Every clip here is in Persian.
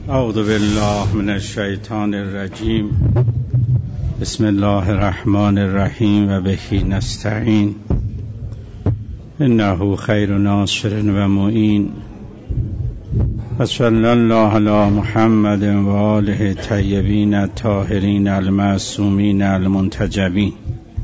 اعوذ بالله من الشیطان الرجیم. بسم الله الرحمن الرحیم و بهی نستعین. انه خیر ناصر و معین. و صلی الله علی محمد و آله طیبین الطاهرین المعصومین المنتجبین.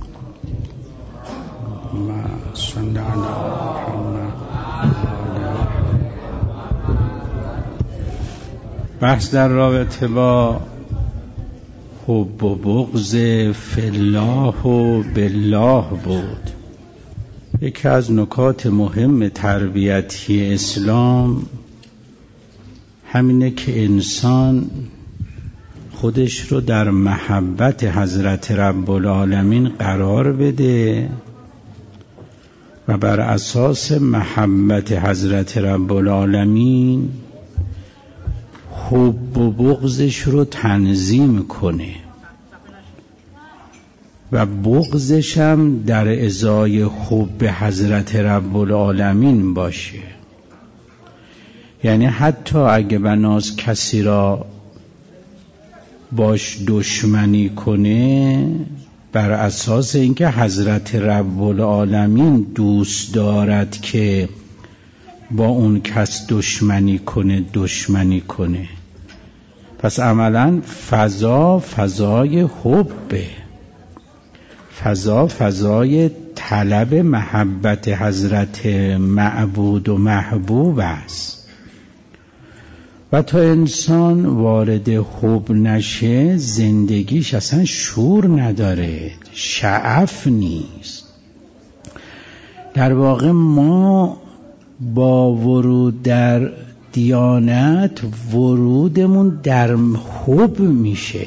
بحث در رابطه با حب و بغض فی الله و بالله بود. یکی از نکات مهم تربیتی اسلام همینه که انسان خودش رو در محبت حضرت رب العالمین قرار بده و بر اساس محبت حضرت رب العالمین حب و بغضش رو تنظیم کنه و بغضش هم در ازای حب حضرت رب العالمین باشه. یعنی حتی اگه بناس کسی را باش دشمنی کنه بر اساس اینکه حضرت رب العالمین دوست دارد که با اون کس دشمنی کنه. پس عملاً فضای حبه، فضای طلب محبت حضرت معبود و محبوب است. و تا انسان وارد حب نشه زندگیش اصلا شور نداره، شعف نیست. در واقع ما با ورود در دیانت ورودمون در حب میشه،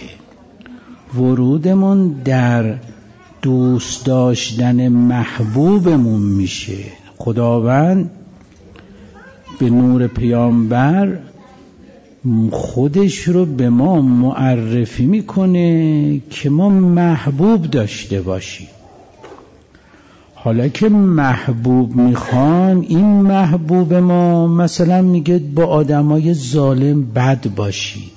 ورودمون در دوست داشتن محبوبمون میشه. خداوند به نور پیامبر خودش رو به ما معرفی میکنه که ما محبوب داشته باشیم. حالا که محبوب میخوان، این محبوب ما مثلا میگه با آدمای ظالم بد باشید.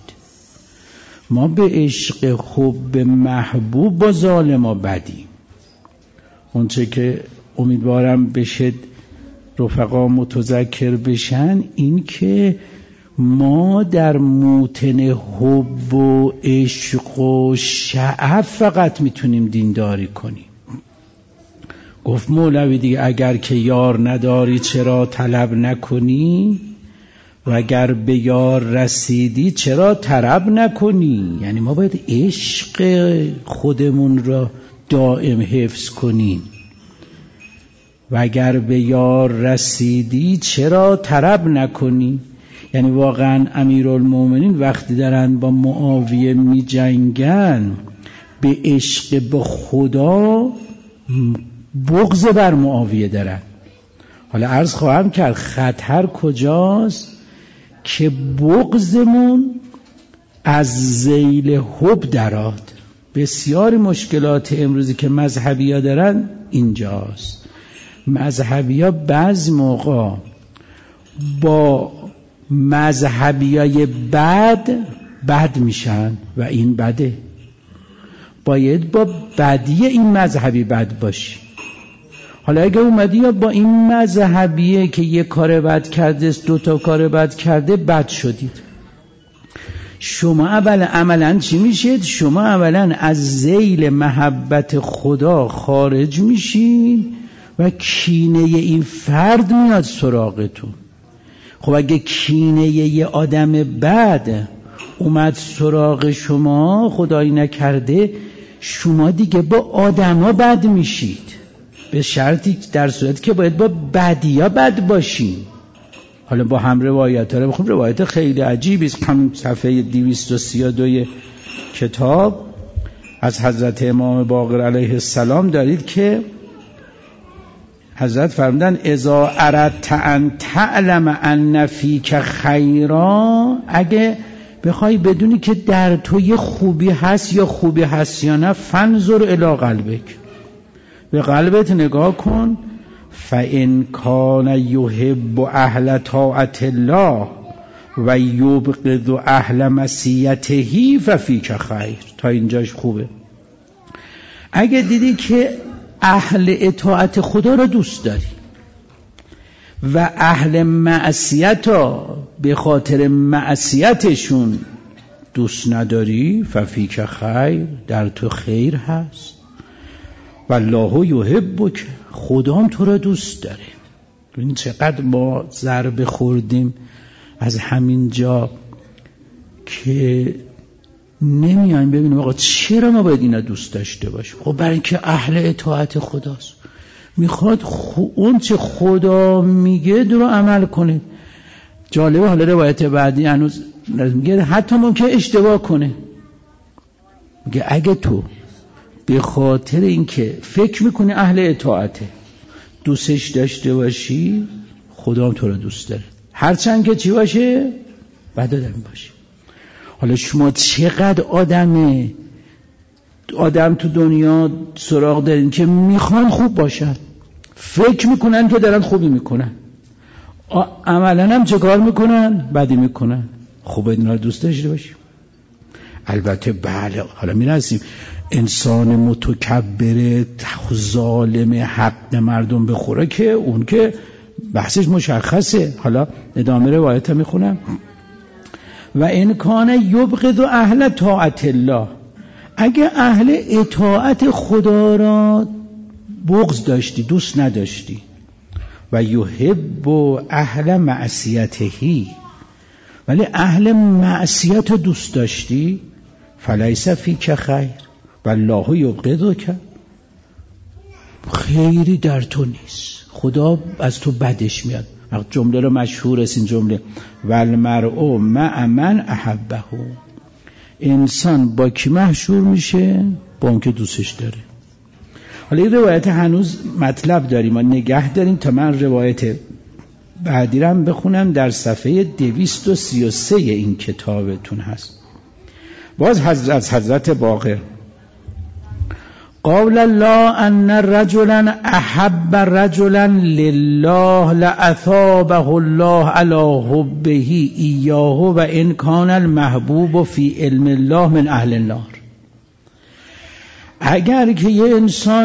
ما به عشق حب محبوب با ظالما بدیم. اونچه که امیدوارم بشه رفقا متذکر بشن این که ما در موطن حب و عشق و شعف فقط میتونیم دینداری کنیم. گفت مولوی دیگه اگر که یار نداری چرا طلب نکنی و اگر به یار رسیدی چرا طرب نکنی. یعنی ما باید عشق خودمون را دائم حفظ کنیم و اگر به یار رسیدی چرا طرب نکنی. یعنی واقعا امیرالمومنین وقتی دارن با معاویه می جنگن به عشق به خدا بغض بر معاویه دارن. حالا عرض خواهم کرد خطر کجاست که بغضمون از ذیل حب درآد. بسیاری مشکلات امروزی که مذهبی ها دارن اینجاست. مذهبی ها بعض موقع با مذهبی های بد میشن و این بده. باید با بدی این مذهبی بد باشی. حالا اگه اومدی یا با این مذهبیه که یک کار بد کرده 2 کار بد کرده بد شدید، شما عملاً چی میشید؟ شما عملاً از ذیل محبت خدا خارج میشید و کینه این فرد میاد سراغتون. خب اگه کینه یه آدم بد اومد سراغ شما، خدایی نکرده شما دیگه با آدما بد میشید، به شرطی در صورتی که باید با بدیا بد باشیم. حالا با هم روایت ها رو بخونیم. روایت خیلی عجیبی است. همین صفحه 232 کتاب از حضرت امام باقر علیه السلام دارید که حضرت فرمودن اذا اردت ان تعلم ان فیک خیرا، اگه بخوای بدونی که در تو یه خوبی هست یا خوبی هست یا نه، فانظر الی قلبک، به قلبت نگاه کن. فان کان یحب اهل طاعت الله و یبغض اهل معصیته ففیک خیر. تا اینجاش خوبه. اگه دیدی که اهل اطاعت خدا رو دوست داری و اهل معصیت ها به خاطر معصیتشون دوست نداری، ففیک خیر، در تو خیر هست. والله یحبک، خدا هم تو را دوست داره. ببین چقدر ما ضربه خوردیم از همین جا که نمیایم ببینیم آقا چرا ما باید اینا دوست داشته باشیم. خب برای اینکه اهل اطاعت خداست، میخواد اون چه خدا میگه رو عمل کنه. جالبه حالا روایت بعدی هنوز میگه حتی ممکن اشتباه کنه. میگه اگه تو به خاطر اینکه فکر میکنی اهل اطاعته دوستش داشته باشی، خدا هم تو رو دوست داره، هرچند که چی باشه؟ بد آدم باشه. حالا شما چقدر آدم تو دنیا سراغ دارین که میخوان خوب باشن، فکر میکنن که دارن خوبی میکنن، عملا هم چه کار میکنن؟ بدی میکنن. خوب اینا رو دوست داشته باشیم. البته بله، حالا میرسیم انسان متکبر ظالم حق مردم بخوره که اون که بحثش مشخصه. حالا ادامه روایت میخونم. و ان کان یبغض اهل طاعت الله، اگه اهل اطاعت خدا را بغض داشتی، دوست نداشتی، و یحب اهل معصیته، ولی اهل معصیت رو دوست داشتی، فلیس فیک خیر والله یبغضک، خیری در تو نیست، خدا از تو بدش میاد. جمله رو مشهور است این جمله، والمرء مع من احبه، انسان با کی مشهور میشه؟ با اون که دوستش داره. حالا این روایت هنوز مطلب داریم، ما نگه داریم تا من روایت بعدی رو هم بخونم. در صفحه 233 این کتابتون هست. باز از حضرت باقر: قول الله ان رجلا احب رجلا لله لاثابه الله على حبه ایاه و ان کان المحبوب فی علم الله من اهل النار. اگر که یه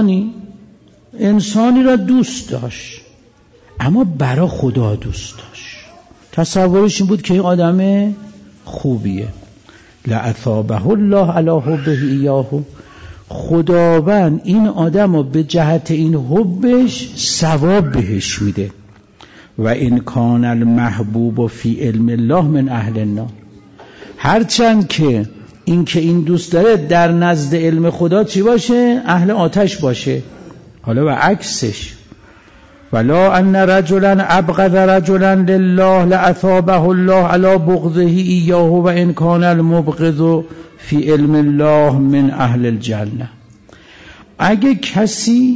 انسانی را دوست داشت اما برای خدا دوست داشت، تصورش این بود که این آدم خوبیه، لاثابه الله علی حبه ایاه، خداوند این آدم رو به جهت این حبش ثواب بهش میده. و ان کان المحبوب فی علم الله من اهل النار، هرچند که این دوست داره در نزد علم خدا چی باشه؟ اهل آتش باشه. حالا و عکسش: ولا ان رجلا ابغض رجلا لله لاثابه الله على بغضه ایاه و ان کان المبغض فی علم الله من اهل الجنه. اگه کسی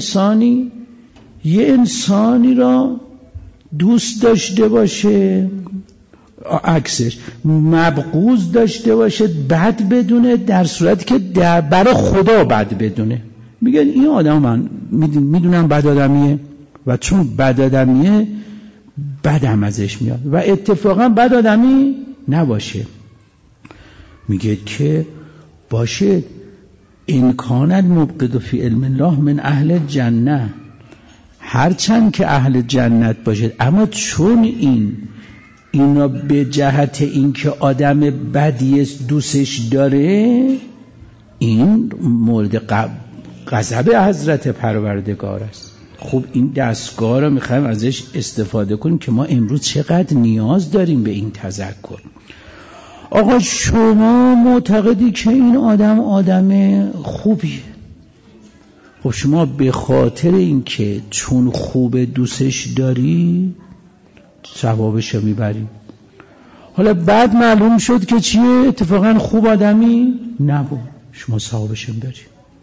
یه انسانی را دوست داشته باشه، عکسش مبغوض داشته باشه، بد بدونه، در صورتی که برای خدا بد بدونه، میگن این آدم من میدونم بد آدمیه و چون بد آدمیه بدم ازش میاد و اتفاقا بد آدمی نباشه. میگه که باشه این کانت مبغض فی علم الله من اهل جنه، هرچند که اهل جنت باشه، اما چون اینا به جهت اینکه آدم بدی دوستش داره، این مورد غضب حضرت پروردگار است. خب این دستگاه رو میخوایم ازش استفاده کنیم که ما امروز چقدر نیاز داریم به این تذکر. آقا شما معتقدی که این آدم خوبیه، خب شما به خاطر اینکه چون خوب دوستش داری ثوابش رو میبری. حالا بعد معلوم شد که چیه؟ اتفاقا خوب آدمی نبود، شما ثوابش رو میبری.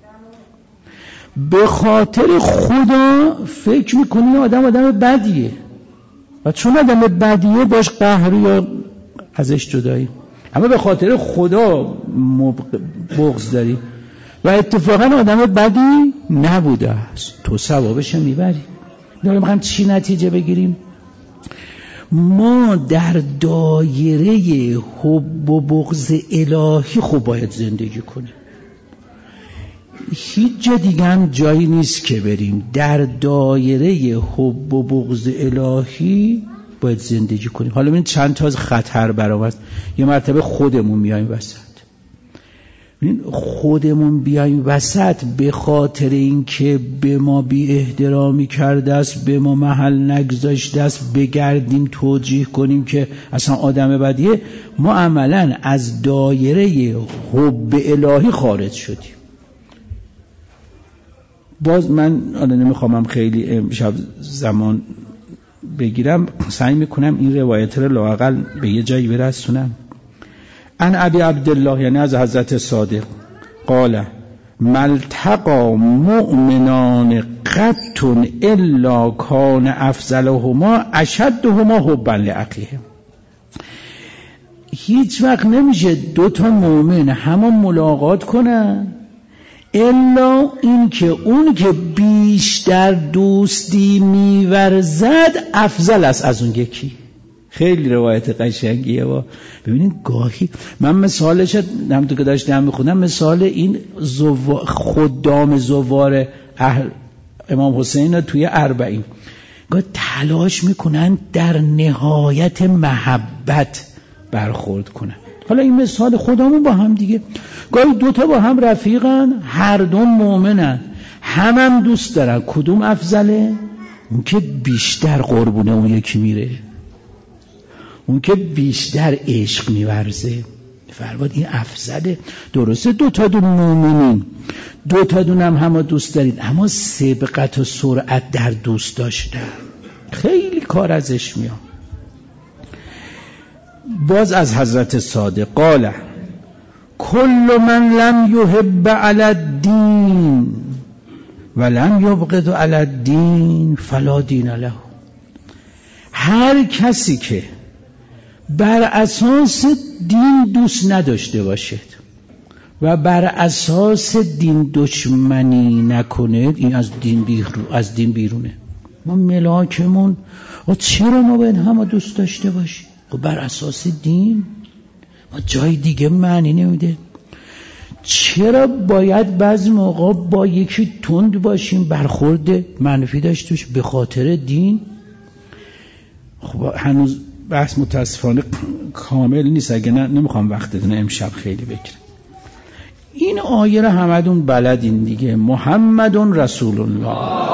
به خاطر خدا فکر میکنی آدم بدیه و چون آدم بدیه باش قهری یا ازش جدایی، اما به خاطر خدا بغض داری و اتفاقا آدم بدی نبوده است، تو ثوابش رو میبری. داریم میخوایم چی نتیجه بگیریم؟ ما در دایره حب و بغض الهی خوب باید زندگی کنیم. هیچ جا دیگه هم جایی نیست که بریم. در دایره حب و بغض الهی باید زندگی کنیم. حالا ببین چند تا از خطر برآمد. یه مرتبه خودمون میایم وسط. خودمون بیایم وسط به خاطر اینکه به ما بی احترامی کرده است، به ما محل نگذاشته است، بگردیم توجیه کنیم که اصلا آدم بدیه، ما عملاً از دایره حب الهی خارج شدیم. باز من نمیخوام خیلی امشب زمان بگیرم، سعی میکنم این روایت رو لااقل به یه جایی برسونم. عن ابی عبدالله، یعنی از حضرت صادق، قال ملتقى مؤمنان قط الا کان افضلهما اشدهما حبا لاخیهم. هیچ وقت نمیشه دو تا مؤمن همان ملاقات کنن الا این که اون که بیشتر دوستی میورزد افضل است از اون یکی. خیلی روایت قشنگیه. و ببینید گاهی من مثالش همونطور که داشتم میخونم، مثال این خدام زوار امام حسین توی 40 گاهی تلاش میکنن در نهایت محبت برخورد کنن. حالا این مثال خودمون با هم دیگه، گاهی دوتا با هم رفیقن، هر دو مؤمنن، هم دوست دارن، کدوم افضله؟ اون که بیشتر قربونه اون یکی میره، اون که بیشتر عشق میورزه. فرمود این افضله. درسته دوتا دون مؤمنین، دوتا دون هم دوست دارین، اما سبقت و سرعت در دوست داشتن خیلی کار ازش میاد. باز از حضرت صادق قال کل من لم یحب علی الدین ولم یبغض علی الدین فلا دین له. هر کسی که بر اساس دین دوست نداشته باشد و بر اساس دین دشمنی نکنه، این از دین بیرونه. ما ملاکمون چرا ما باید همه دوست داشته باشیم؟ بر اساس دین. ما جای دیگه معنی نمیده. چرا باید بعضی موقع با یکی تند باشیم، برخورد منفی داشته باشیم به خاطر دین؟ خب هنوز بحث متاسفانه کامل نیست، اگه نمیخوام وقتتون امشب خیلی بگیرم. این آیه رو همدون بلدین دیگه. محمد رسول الله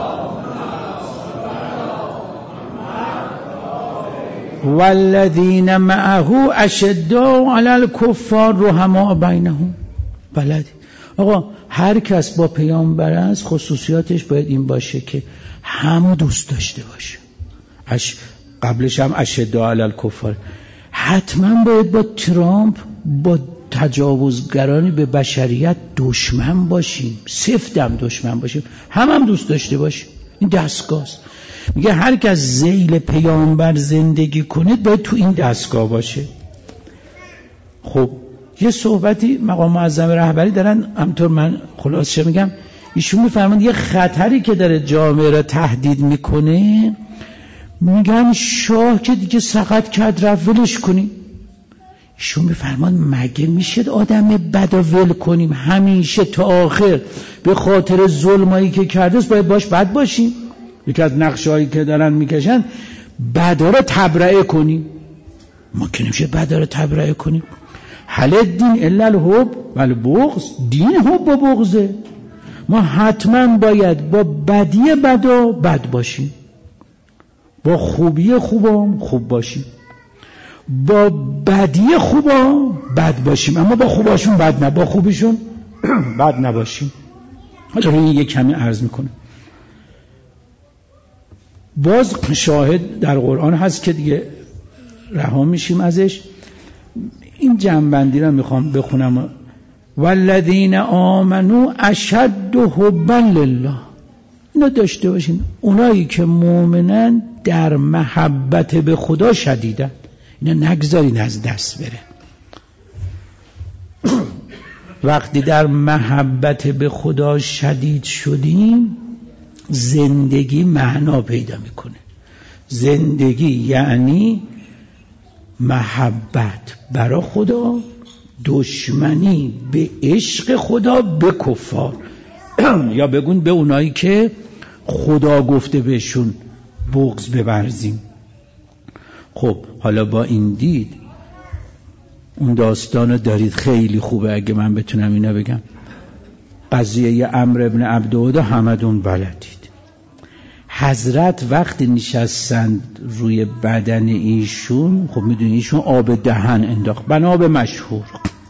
والذین معه اشداء علی الکفار رحماء بینهم. بلد آقا هر کس با پیامبر است خصوصیاتش باید این باشه که همو دوست داشته باشه. قبلش هم اشداء علی الکفار. حتما باید با ترامپ، با تجاوزگرانی به بشریت دشمن باشیم، سفتم دشمن باشیم، هم دوست داشته باشیم. این دستگاه است. میگه هر کس ذیل پیامبر زندگی کنه باید تو این دستگاه باشه. خب یه صحبتی مقام معظم رهبری دارن، همطور من خلاصه میگم، ایشون میفرمایند یه خطری که داره جامعه را تهدید میکنه، میگن شاه که دیگه سقط کرد رفت ولش کنیم. ایشون میفرمایند مگه میشه آدم بد ول کنیم همیشه تا آخر به خاطر ظلمایی که کرده است باید باش بد باشیم؟ یکی از نقشه‌هایی که دارن میکشن بدا رو تبرئه کنیم. ما که نمیشه بدا رو تبرئه کنیم. حل الدین الا الحب والبغض. دین حب و بغضه. ما حتما باید با بدی بدا بد باشیم، با خوبی خوبام خوب باشیم، با بدی خوبا بد باشیم، اما با خوباشون بد نه، با خوبیشون بد نباشیم. حالا این یک کمی عرض میکنه. باز شاهد در قرآن هست که دیگه رها میشیم ازش. این جنبندی رو میخوام بخونم. والذین آمنوا اشد حبا لله. اینو داشته باشین. اونایی که مؤمنن در محبت به خدا شدیدن. اینو نگذارین از دست بره. وقتی در محبت به خدا شدید شدیم زندگی معنا پیدا میکنه. زندگی یعنی محبت برای خدا، دشمنی به عشق خدا به کفار یا بگون به اونایی که خدا گفته بهشون بغض بورزیم. خب حالا با این دید اون داستانو دارید، خیلی خوبه اگه من بتونم اینا بگم. قضیه عمرو ابن عبدوده همدون بلدید. حضرت وقتی نشستند روی بدن ایشون، خب میدونی ایشون آب دهن انداخت، بنا به مشهور.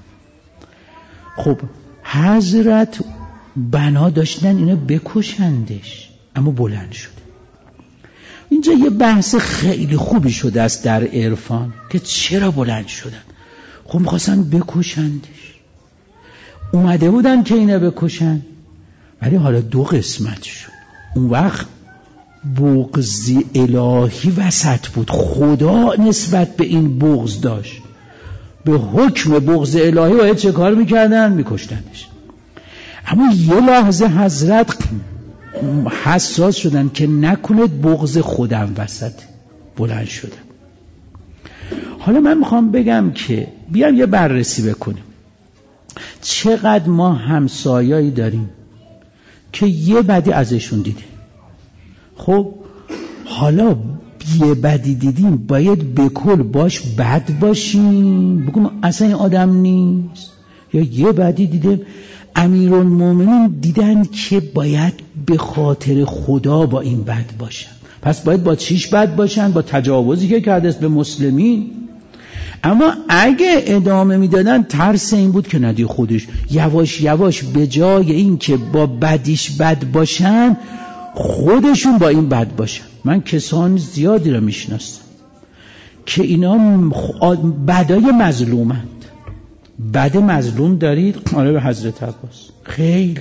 خب حضرت بنا داشتن اینا بکشندش، اما بلند شد. اینجا یه بحث خیلی خوبی شده است در عرفان که چرا بلند شدن. خب میخواستن بکشندش، اومده بودن که اینا بکشن، ولی حالا دو قسمت شد. اون وقت بغضی الهی وسط بود، خدا نسبت به این بغض داشت، به حکم بغض الهی باید چه کار میکردن؟ میکشتنش. اما یه لحظه حضرت حساس شدن که نکنید بغض خودم وسط، بلند شدن. حالا من میخوام بگم که بیام یه بررسی بکنیم چقدر ما همسایه‌ای داریم که یه بدی ازشون دیده. خب حالا یه بدی دیدیم باید بکل باش بد باشیم، بگم اصلا این آدم نیست. یا یه بدی دیدیم امیرالمومنین دیدن که باید به خاطر خدا با این بد باشن، پس باید با چیش بد باشن؟ با تجاوزی که کرده است به مسلمین. اما اگه ادامه میدادن ترس این بود که ندی خودش یواش یواش به جای این که با بدیش بد باشن خودشون با این بد باشن. من کسان زیادی رو میشناسم که اینا بدای مظلومند. بد مظلوم دارید؟ آره به حضرت عباس خیلی،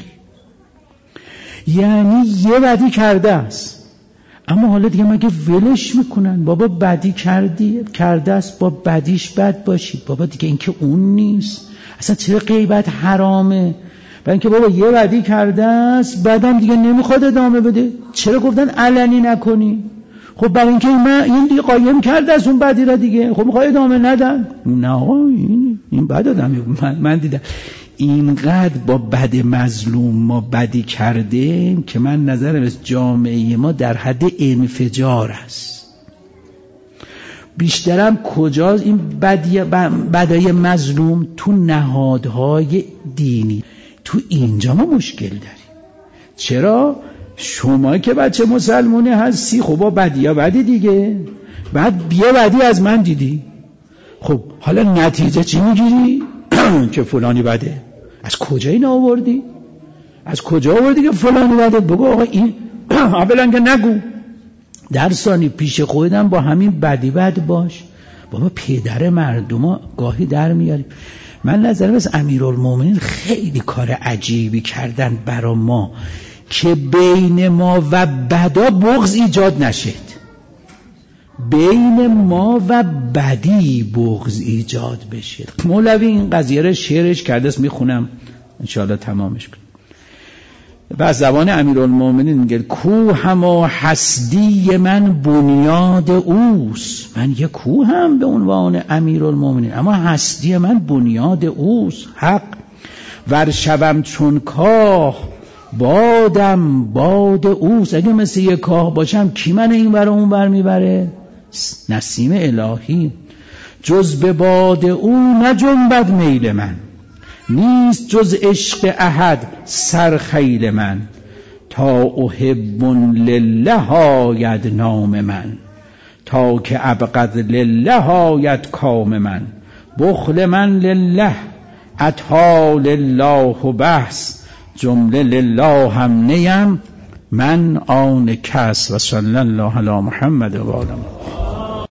یعنی یه بدی کرده است اما حالا دیگه مگه ولش میکنن؟ بابا بدی کرده است، با بدیش بد باشید. بابا دیگه این که اون نیست، اصلا چرا غیبت حرامه؟ برای اینکه بابا یه بدی کرده است بعدم دیگه نمیخواد ادامه بده، چرا گفتن علنی نکنی؟ خب برای اینکه این دیگه قایم کرده از اون بدی را دیگه، خب میخواد ادامه ندن. نه این بد آدمی من دیدم اینقدر با بد مظلوم ما بدی کردیم که من نظرم از جامعه ما در حد انفجار است. بیشترم کجاست این بدای مظلوم؟ تو نهادهای دینی، تو اینجا ما مشکل داریم. چرا؟ شما که بچه مسلمونه هستی، خب با بدی دیگه، بعد بیا بدی از من دیدی، خب حالا نتیجه چی میگیری؟ که فلانی بده. از کجا این آوردی؟ از کجا آوردی که فلانی بده؟ بگو آقا این اولا که نگو، در ثانی پیش خودم با همین بدی بد باش. بابا پدر مردم گاهی در میاریم. من نظرم از امیرالمومنین خیلی کار عجیبی کردن برا ما که بین ما و بدا بغض ایجاد نشد. بین ما و بدی بغض ایجاد بشه. مولوی این قضیه رو شعرش کرده است، میخونم انشاءالله تمامش کنم. و از زبان امیرالمومنین میگه کوهم و هستی من بنیاد اوست. من یه کوهم به عنوان امیرالمومنین، اما هستی من بنیاد اوست. حق ور شوم چون کاه بادم باد اوست. اگه مثل یه کاه باشم کی من این ور اون ور میبره؟ نسیم الهی. جز به باد او نجنبد میل من، نیست جز عشق احد سرخیل من. تا احب لله آید نام من، تا که ابغض لله آید کام من. بخل من لله عطا لله و بحث، جمله لله هم نیم من آن کس. و صلی الله علی محمد و آله.